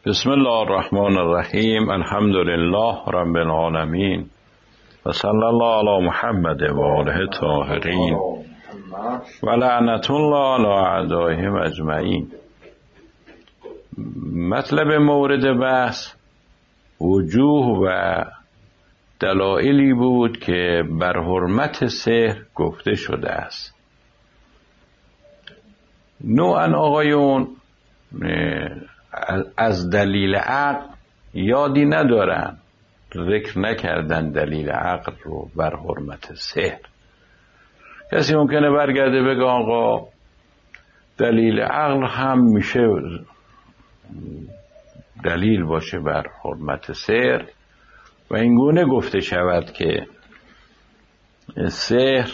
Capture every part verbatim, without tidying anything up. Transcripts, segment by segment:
بسم الله الرحمن الرحیم. الحمد لله رب العالمین و صلی الله علی محمد و آله الطاهرین و لعنت الله علی اعدائهم اجمعین. مطلب مورد بحث وجوه و دلایلی بود که بر حرمت سحر گفته شده است. نوعاً آقایون از دلیل عقل یادی ندارن، ذکر نکردن دلیل عقل رو بر حرمت سحر. کسی ممکنه برگرده بگه آقا دلیل عقل هم میشه دلیل باشه بر حرمت سحر و اینگونه گفته شود که سحر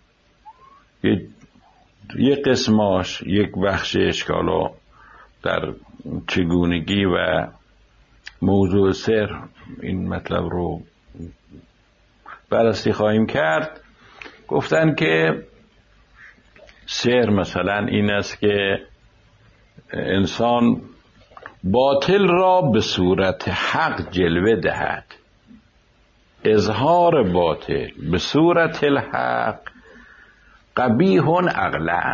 یک قسماش، یک بخش اشکالا در چگونگی و موضوع سحر این مطلب رو بررسی خواهیم کرد. گفتن که سحر مثلا این است که انسان باطل را به صورت حق جلوه دهد. اظهار باطل به صورت الحق قبیح عقلا.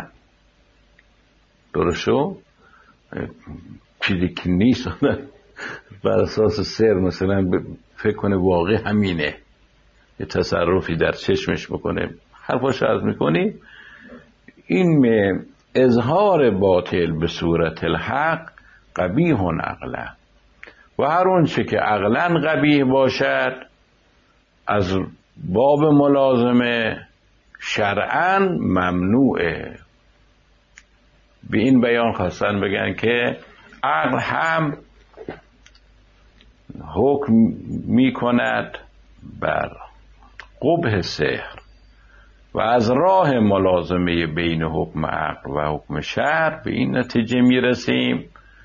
درستو؟ چیزی که نیست بر اساس سحر مثلا فکر کنه واقع همینه، یه تصرفی در چشمش بکنه، حرفاش عرض میکنی. این اظهار باطل به صورت الحق قبیح عقلا و هر اون چه که عقلا قبیح باشد از باب ملازمه شرعاً ممنوعه. به این بیان خواستن بگن که عقل هم حکم می کند بر قبح سحر و از راه ملازمه بین حکم عقل و حکم شرع به این نتیجه می رسیم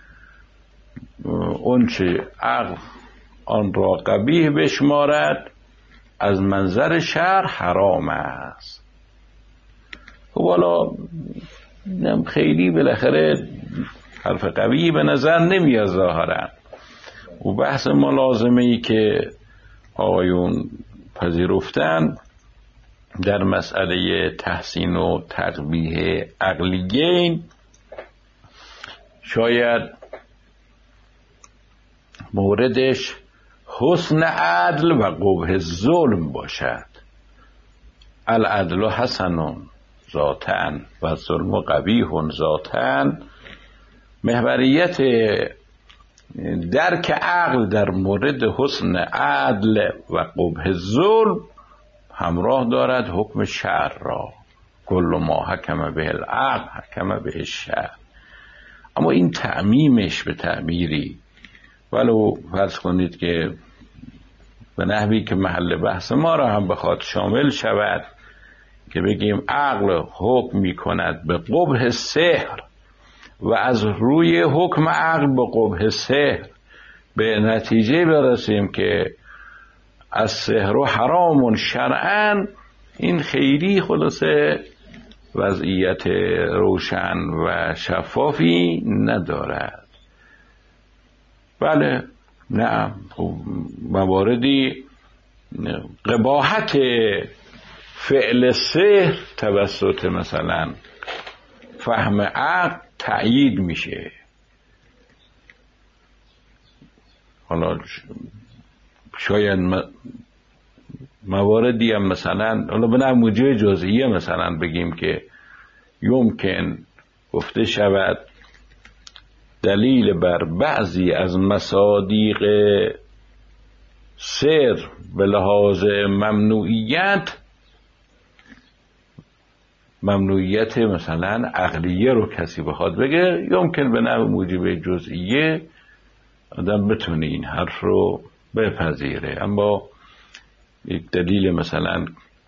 اون چه عقل آن را قبیح بشمارد از منظر شرع حرام است. خب حالا خیلی بالاخره حرف قوی به نظر نمیاد ظاهرا. و بحث ملازمه ای که آقایون پذیرفتن در مسئله تحسین و تقبیح عقلیین شاید موردش حسن عدل و قبح ظلم باشد. العدل حسن ذاتن و ظلم قبیح ذاتن. محوریت درک عقل در مورد حسن عدل و قبح ظلم همراه دارد حکم شرع را. کل ما حکم به العقل حکم به الشرع. اما این تعمیمش به تعمیری ولو فرض کنید که به نحوی که محل بحث ما را هم بخواد شامل شود که بگیم عقل حکم می کند به قبح سحر و از روی حکم عقل به قبح سحر به نتیجه برسیم که از سحر و حرام شرعاً، این خیلی خلاصه وضعیت روشن و شفافی ندارد. بله نه مواردی قباحت فعل سحر توسط مثلا فهم عقل تأیید میشه. حالا شاید مواردی هم مثلا حالا به نموجه جزئیه مثلا بگیم که یمکن گفته شود دلیل بر بعضی از مصادیق سحر به لحاظ ممنوعیت ممنوعیت مثلا عقلیه رو کسی بخواد بگه، یمکن به نحو موجب جزئیه آدم بتونه این حرف رو بپذیره. اما یک دلیل مثلا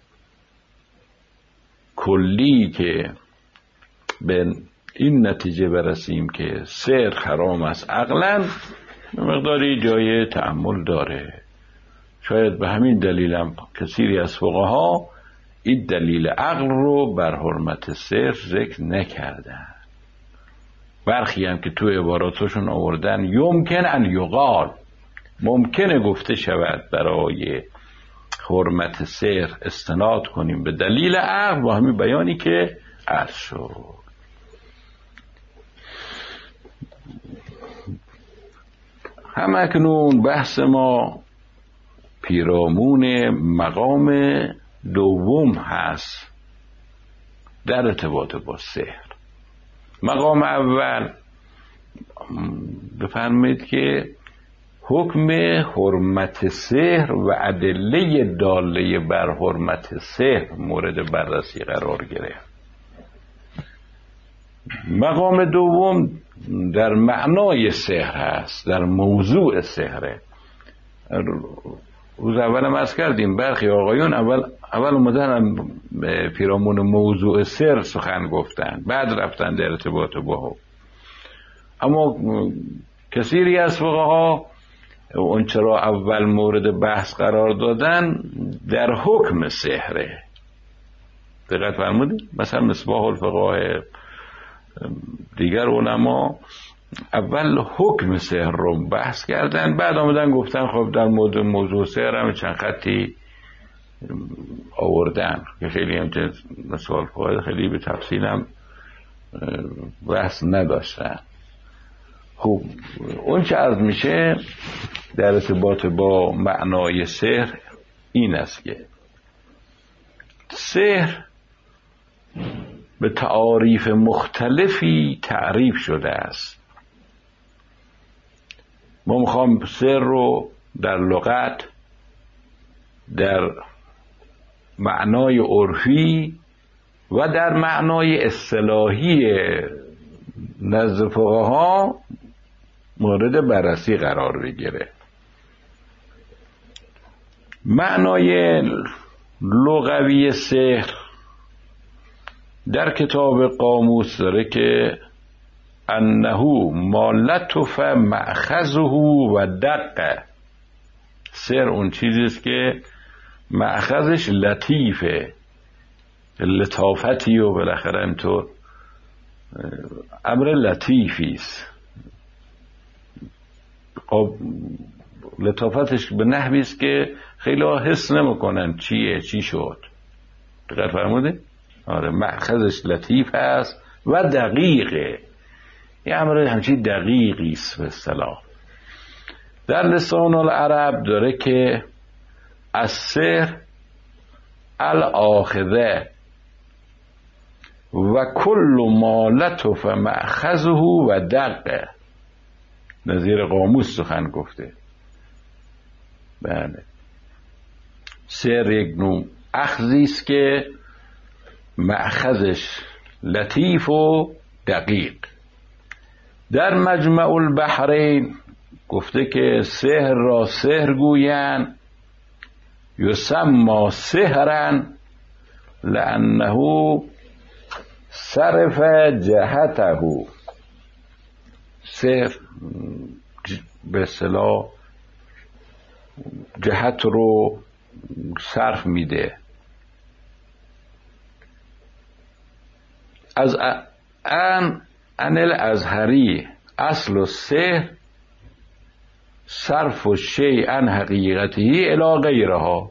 کلی که به این نتیجه برسیم که سحر حرام است عقلاً مقداری جای تأمل داره. شاید به همین دلیل هم کثیری از فقها این دلیل عقل رو بر حرمت سحر ذکر نکردن. برخی هم که تو عباراتشون آوردن یمکن ان یقال، ممکنه گفته شود برای حرمت سحر استناد کنیم به دلیل عقل، با همین بیانی که عرض شد. هم اکنون بحث ما پیرامون مقام دوم هست در ارتباط با سحر. مقام اول بفرمایید که حکم حرمت سحر و ادله داله بر حرمت سحر مورد بررسی قرار گرفت. مقام دوم در معنای سحر هست، در موضوع سحره. روز اول عرض کردیم برخی آقایون اول اول اومدن پیرامون موضوع سحر سخن گفتن، بعد رفتن در ارتباط با حکم. اما کثیری از فقها اون چرا اول مورد بحث قرار دادن در حکم سحره. دقت فرمودید؟ مثلا مصباح الفقه دیگر علما اول حکم سحر رو بحث کردن، بعد آمدن گفتن خب در مورد موضوع سحر هم چند خطی آوردن که خیلی هم مصباح الفقه خیلی به تفصیل هم بحث نداشتن. خب اون چه عرض میشه در ارتباط با معنای سحر این است که سحر به تعاریف مختلفی تعریف شده است. ما میخوام سحر رو در لغت، در معنای عرفی و در معنای اصطلاحی نزد فقها مورد بررسی قرار بگیره. معنای لغوی سحر در کتاب قاموس داره که انه ما لطف مأخذه و دقه. سحر اون چیزیست که مأخذش لطیفه، لطافتی و بالاخره اینطور امر لطیفیست. لطافتش به نحوی است که خیلی ها حس نمیکنن چیه چی شد. دقت فرمودید؟ آره مأخذش لطیف است و دقیقه، یه امر همچین دقیقی است به اصطلاح. در لسان العرب داره که السحر الاخذه و کل ما لطف مأخذه و دقه. نظیر قاموس سخن گفته. بله، سحر یک نوع اخذی است که مأخذش لطیف و دقیق. در مجمع البحرین گفته که سحر را سحر گویند یسمى سحرا لانه صرف جهته. سحر به اصطلاح جهت رو صرف میده. از ان ان الازهری اصل السحر صرف الشیء عن حقیقته الی غیرها.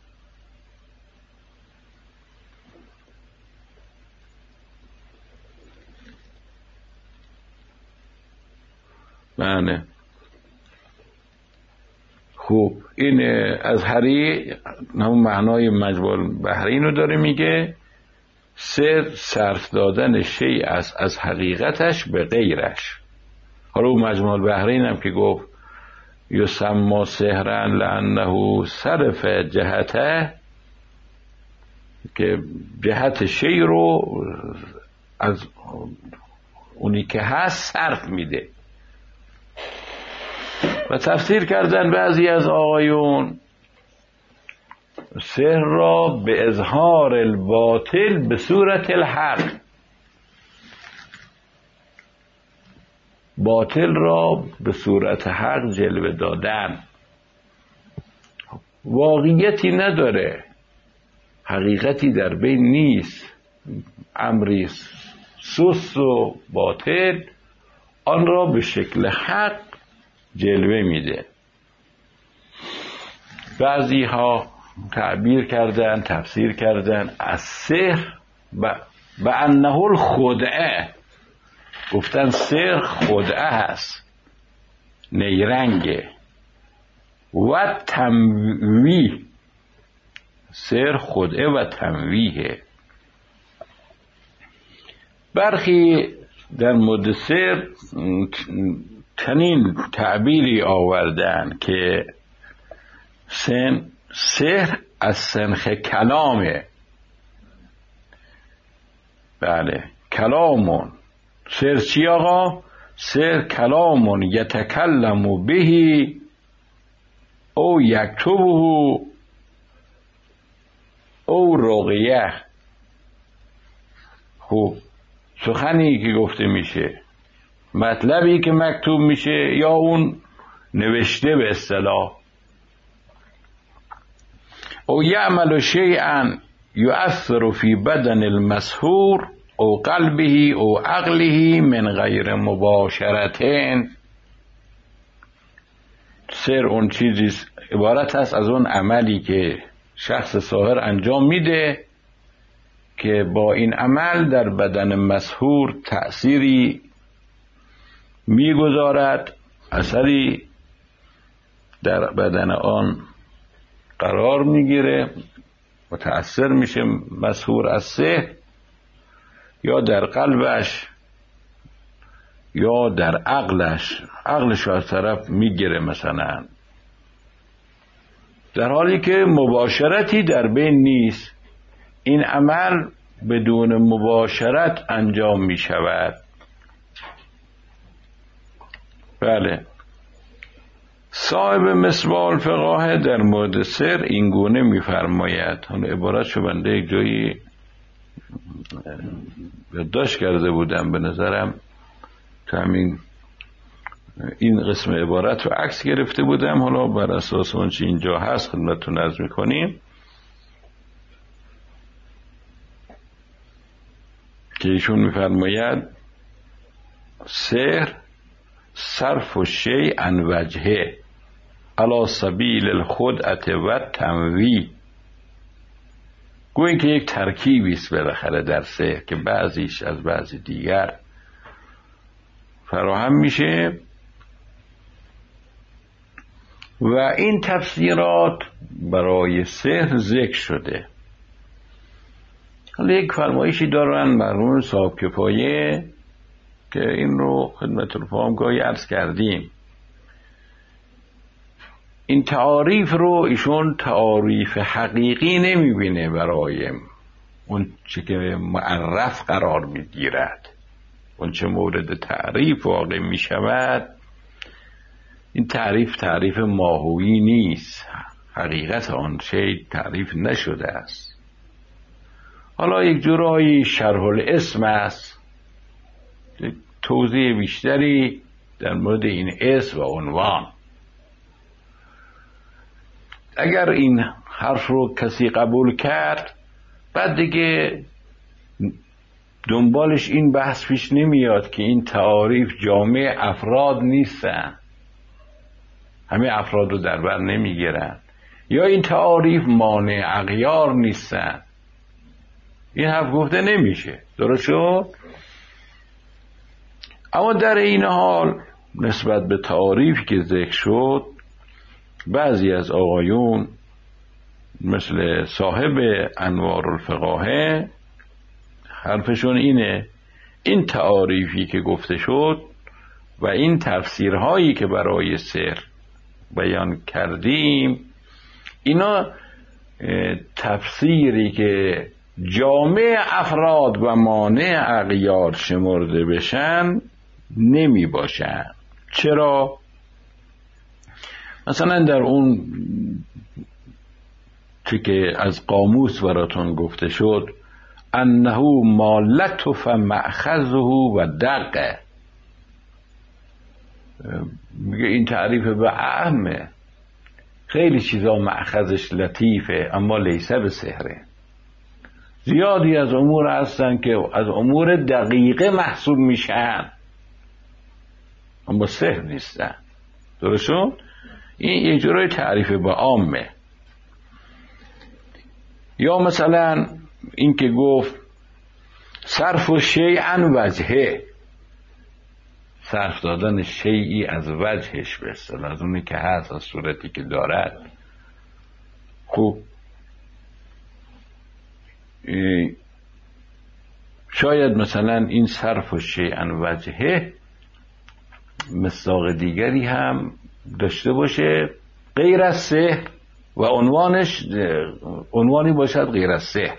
بله خوب، این ازهری همون معنای مجموع البحرین رو داره میگه، سحر صرف دادن شیء از از حقیقتش به غیرش. حالا اون مجموع البحرین هم که گفت یسمى سحرا لانه صرف جهته، که جهت شیء رو از اونی که هست صرف میده. و تفسیر کردن بعضی از آقایون سحر را به اظهار الباطل به صورت الحق، باطل را به صورت حق جلوه دادن. واقعیتی نداره، حقیقتی در بین نیست، امری سوس و باطل آن را به شکل حق جلوه میده. بعضی ها تعبیر کردن، تفسیر کردن از سحر و انه الخدعه، گفتن سحر خدعه هست، نیرنگه. و تمویه، سحر خدعه و تمویه. برخی در مورد سحر چنین تعبیری آوردن که سن سحر از سنخ کلامه. بله، کلامون. سحر چی آقا؟ سحر کلامون یتکلم بهی او یکتبه او رقیه. خب سخنی که گفته میشه، مطلبی که مکتوب میشه، یا اون نوشته به اصطلاح. او یعمل شیئا یؤثر فی بدن المسحور او قلبه او عقله من غیر مباشرتین. سحر اون چیزی عبارت هست از اون عملی که شخص ساحر انجام میده که با این عمل در بدن مسحور تأثیری میگذارد، اثری در بدن آن قرار میگیره، متأثر میشه مسحور از سحر، یا در قلبش یا در عقلش، عقلش از طرف میگیره مثلا، در حالی که مباشرتی در بین نیست. این عمل بدون مباشرت انجام می شود. بله، صاحب مصباح الفقاهه در مورد سحر این گونه می فرماید. حالا عبارت شو بنده یک جایی یادداشت کرده بودم، به نظرم تو همین این قسم عبارت رو عکس گرفته بودم، حالا بر اساس اون چی اینجا هست خدمتتون عرض می‌کنیم که ایشون می‌فرماید سحر صرف الشیء عن وجهه علی سبیل الخدعة و تمویه. گویا که یک ترکیبی است بالاخره در سحر که بعضیش از بعضی دیگر فراهم میشه و این تفسیرات برای سحر ذکر شده. حالا یک فرمایشی دارن مرحوم صاحب کفایه که این رو خدمت رفاهم گاهی عرض کردیم. این تعاریف رو ایشون تعاریف حقیقی نمیبینه برای اون چه که معرف قرار میگیرد، اون چه مورد تعریف واقع میشود. این تعریف تعریف ماهویی نیست، حقیقت آن شی تعریف نشده است. حالا یک جورایی شرح الاسم است، توضیح بیشتری در مورد این اسم و عنوان. اگر این حرف رو کسی قبول کرد، بعد دیگه دنبالش این بحث پیش نمیاد که این تعاریف جامع افراد نیستن، همه افراد رو در بر نمیگیرن، یا این تعاریف مانع اغیار نیستن. این حرف گفته نمیشه، درست شد؟ اما در این حال نسبت به تعاریفی که ذکر شد، بعضی از آقایون مثل صاحب انوار الفقاهه حرفشون اینه این تعاریفی که گفته شد و این تفسیرهایی که برای سحر بیان کردیم، اینا تفسیری که جامع افراد و مانع اغیار شمرده بشن نمی باشن. چرا؟ مثلا در اون چی که از قاموس براتون گفته شد، انه ما لطف مأخذه و دقه، میگه این تعریف به اهمه، خیلی چیزا مأخذش لطیفه اما لیسه به سحره. زیادی از امور هستن که از امور دقیقه محسوب میشن اما سحر نیستن. درست شد؟ این یه جورای تعریف با عامه. یا مثلا این که گفت صرف و شیئا وجهه، صرف دادن شیئی از وجهش، به اصطلاح از اونی که هست، از صورتی که دارد. خوب شاید مثلا این صرف و شیئا وجهه مصداق دیگری هم داشته باشه غیر از سحر و عنوانش عنوانی باشد غیر از سحر،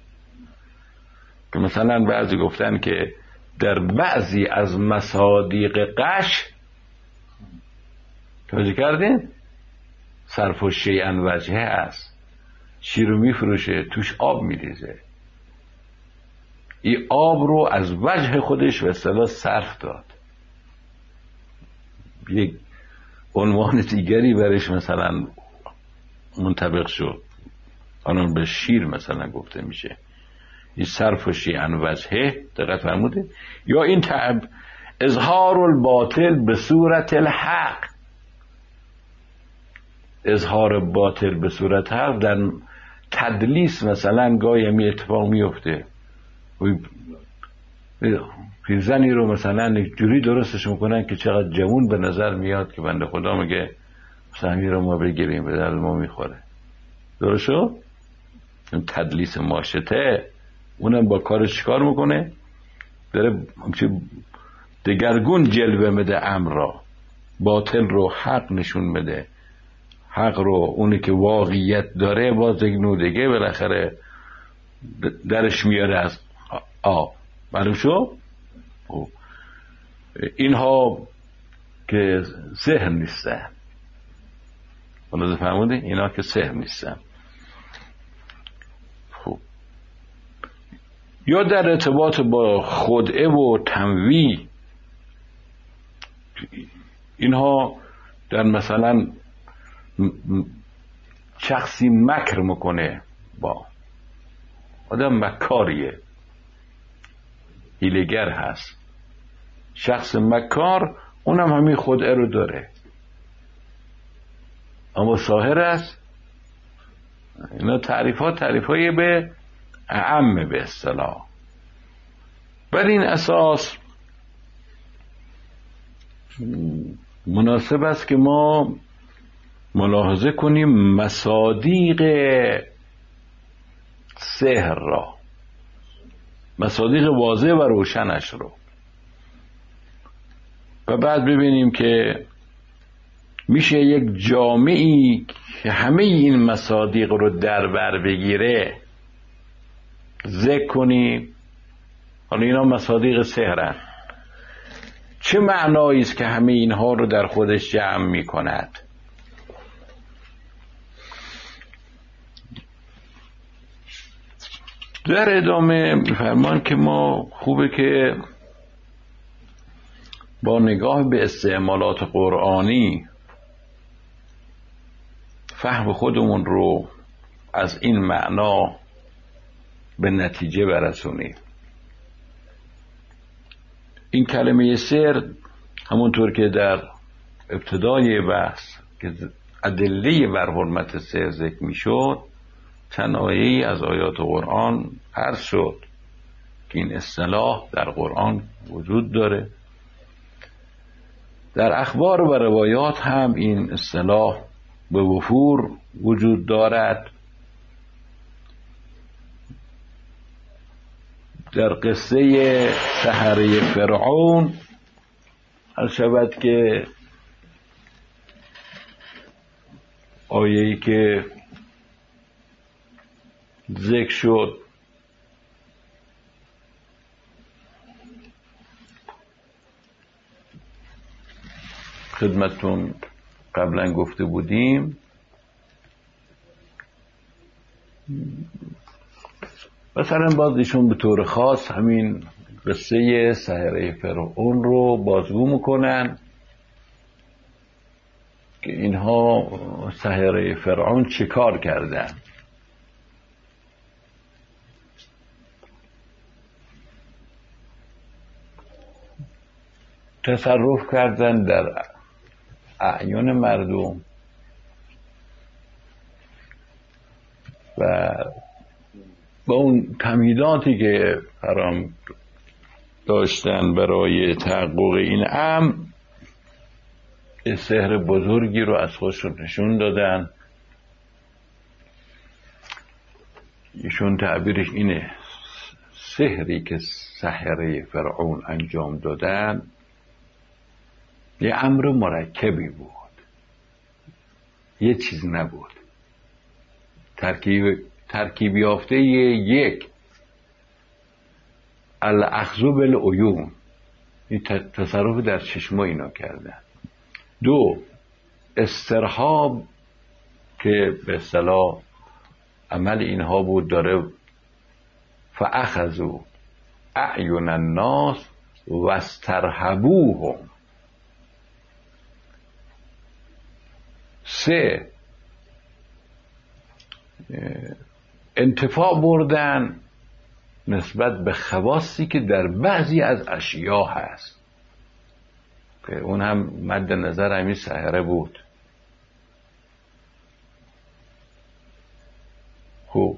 که مثلا بعضی گفتن که در بعضی از مصادیق قش، توجه کردین؟ صرف و شیئا وجهه است، شیر رو میفروشه توش آب میریزه، این آب رو از وجه خودش به اصطلاح صرف داد. یک عنوان دیگری برش مثلا منطبق شد، آنون به شیر مثلا گفته میشه این صرف و شیئا وجهه. دقت فرموده؟ یا این تعب اظهار الباطل به صورت الحق، اظهار باطل به صورت حق. در تدلیس مثلا گاهی همی اتفاق میفته، زنی رو مثلا جوری درستش میکنن که چقدر جوون به نظر میاد که بنده خدا میگه سهمی رو ما بگیریم، به درد ما میخوره. درست شد؟ تدلیس ماشته، اونم با کارش چیکار میکنه؟ داره دگرگون جلوه میده امر را، باطل رو حق نشون میده، حق رو اونی که واقعیت داره باز یک نودگه بالاخره درش میاره از آب. معلوم شد؟ اینها که سحر نیستن، ملاحظه فرمودی؟ اینا که سحر نیستن. خب یا در ارتباط با خدعه و تمویه، اینها در مثلا شخصی مکر میکنه، با آدم مکاریه، هیلگر هست، شخص مکار، اونم همین خدعه رو داره اما ساحر است. اینا تعریفات تعریفایی به اعم به اصطلاح. بر این اساس مناسب است که ما ملاحظه کنیم مصادیق سحر را، مصادیق واضح و روشنش رو، و بعد ببینیم که میشه یک جامعی که همه این مصادیق رو در بر بگیره ذکر کنیم. حالا اینا مصادیق سحرن، چه معنایی است که همه اینها رو در خودش جمع میکند؟ در ادامه فرمان که ما خوبه که با نگاه به استعمالات قرآنی فهم خودمون رو از این معنا به نتیجه برسونیم. این کلمه سحر همونطور که در ابتدای بحث که ادله بر حرمت سحر ذکر میشد، چند آیه‌ای از آیات قرآن عرض شد که این اصطلاح در قرآن وجود داره، در اخبار و روایات هم این اصطلاح به وفور وجود دارد. در قصه سحره فرعون هر شود که آیه‌ای که ذکر شد خدمتون قبلا گفته بودیم، مثلا باز ایشون به طور خاص همین قصه سحره فرعون رو بازگو میکنن که اینها سحره فرعون چه کار کردن. تصرف کردن در اعیان مردم و با اون تمهیداتی که فرام داشتن برای تحقق این امر یه سحر بزرگی رو از خودشون نشون دادن. ایشون تعبیرش اینه: سحری که سحره فرعون انجام دادن یه امر مرکبی بود، یه چیز نبود، ترکیب ترکیب یافته یک الاخذ بالعیون، این تصرف در چشما اینا کردن. دو، استرهاب که به اصطلاح عمل اینها بود داره فاخذوا اعین الناس واسترهبوهم. سه، انتفاع بردن نسبت به خواصی که در بعضی از اشیا هست که اون هم مد نظر همین سحره بود. خب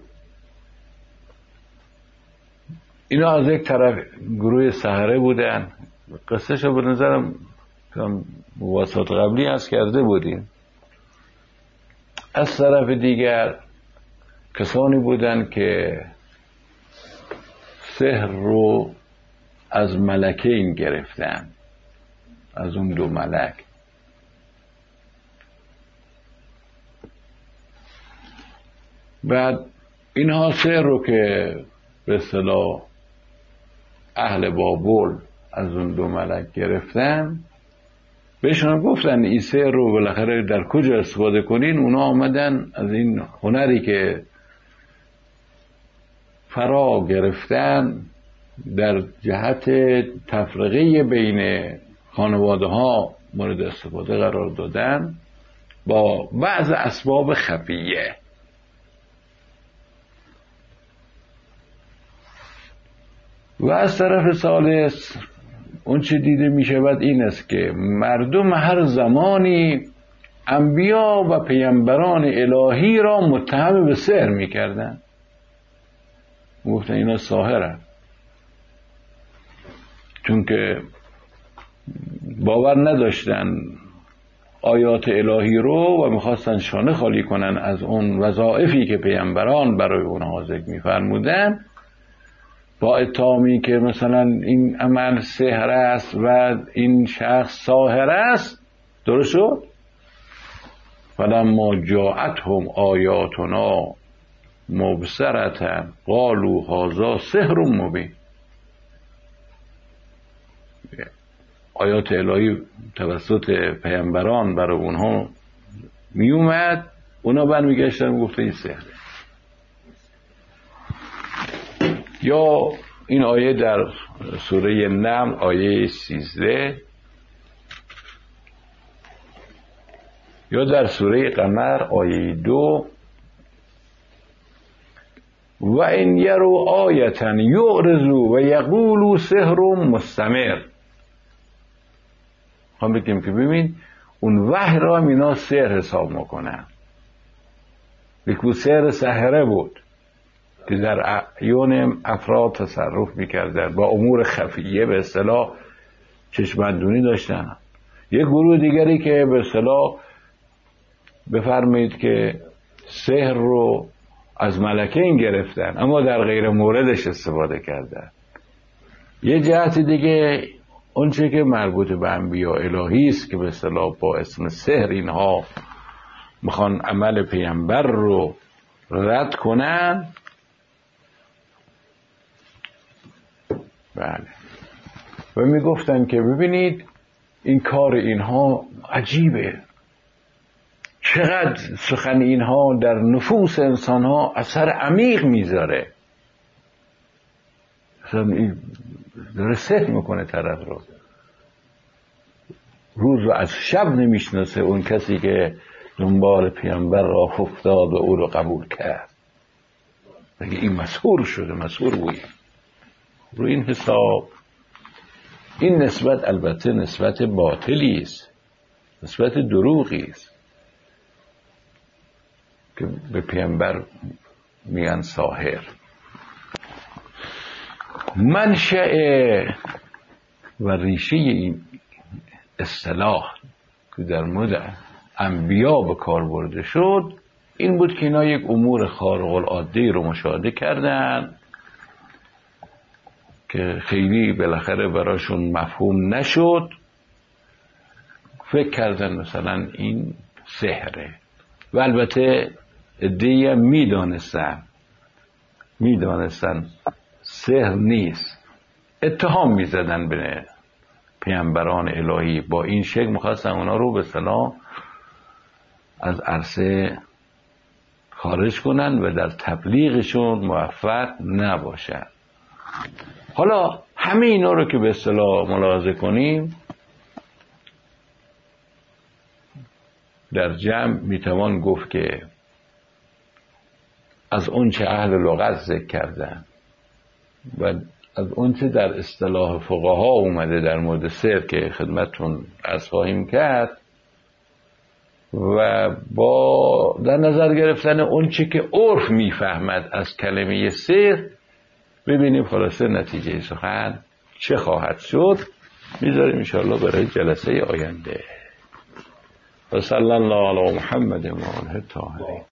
اینا از یک طرف گروه سحره بودن، قصه شو به نظرم مواسطات قبلی از کرده بودیم. از طرف دیگر کسانی بودن که سحر رو از ملکین گرفتن، از اون دو ملک. بعد اینها سحر رو که به اصطلاح اهل بابل از اون دو ملک گرفتن، بهشون گفتن این سحر رو بالاخره در کجا استفاده کنین. اونا آمدن از این هنری که فرا گرفتن در جهت تفرقه بین خانواده ها مورد استفاده قرار دادن با بعض اسباب خفیه. و از طرف ثالث اون چه دیده می شود این است که مردم هر زمانی انبیا و پیامبران الهی را متهم به سحر می کردن، گفتن اینا ساحرن، چون که باور نداشتن آیات الهی رو و میخواستن شانه خالی کنن از اون وظایفی که پیامبران برای اونها ذکر می‌فرمودن، با اتهامی که مثلا این عمل سحر است و این شخص ساحر است. درست شد؟ فلما جاءتهم آیاتنا مبصرة قالوا هذا سحر مبین. آیات الهی توسط پیامبران برای اونها می اومد، اونا برمیگشتن و گفتن این سحره. یا این آیه در سوره نمل آیه سیزده، یا در سوره قمر آیه دو، و ان یروا آیة یعرضوا و یقولوا سحر مستمر. هم بگیم که ببین اون وحی را اینا سحر حساب میکنن، لیکن سحر سحره بود که در اعیان افراد تصرف میکردن، با امور خفیه به اصطلاح چشمندونی داشتن. یک گروه دیگری که به اصطلاح بفرمایید که سحر رو از ملکین گرفتن اما در غیر موردش استفاده کردن. یه جهت دیگه اون چه که مربوط به انبیا الهی است که به اصطلاح با اسم سحر اینها میخوان عمل پیامبر رو رد کنن. بله، و میگفتن که ببینید این کار اینها عجیبه، چقدر سخن اینها در نفوس انسانها اثر عمیق میذاره، اصلا این داره سحر میکنه طرف رو. روز رو از شب نمیشناسه اون کسی که دنبال پیامبر را افتاد و او رو قبول کرد، بگه این مسحور شده، مسحور بوی. رو این حساب این نسبت البته نسبت باطلی است، نسبت دروغی است که به پیامبر میگن ساحر. منشأ و ریشه این اصطلاح که در مورد انبیا به کار برده شد این بود که اینا یک امور خارق العاده رو مشاهده کردن که خیلی بالاخره براشون مفهوم نشد، فکر کردن مثلا این سحره و البته عده‌ای هم میدانستن میدانستن سحر نیست، اتهام میزدن به پیامبران الهی، با این شکل میخواستن اونا رو به اصطلاح از عرصه خارج کنن و در تبلیغشون موفق نباشن. حالا همه اینا رو که به اصطلاح ملاحظه کنیم در جمع میتوان گفت که از اون چه اهل لغت ذکر کردن و از اون چه در اصطلاح فقها اومده در مورد سحر که خدمتتون عرض خواهیم کرد و با در نظر گرفتن اون چه که عرف میفهمد از کلمه سحر ببینیم خلاصه نتیجه سخن چه خواهد شد. میذاریم انشاءالله برای جلسه آینده. و صلی الله علی محمد و آله الطاهرین.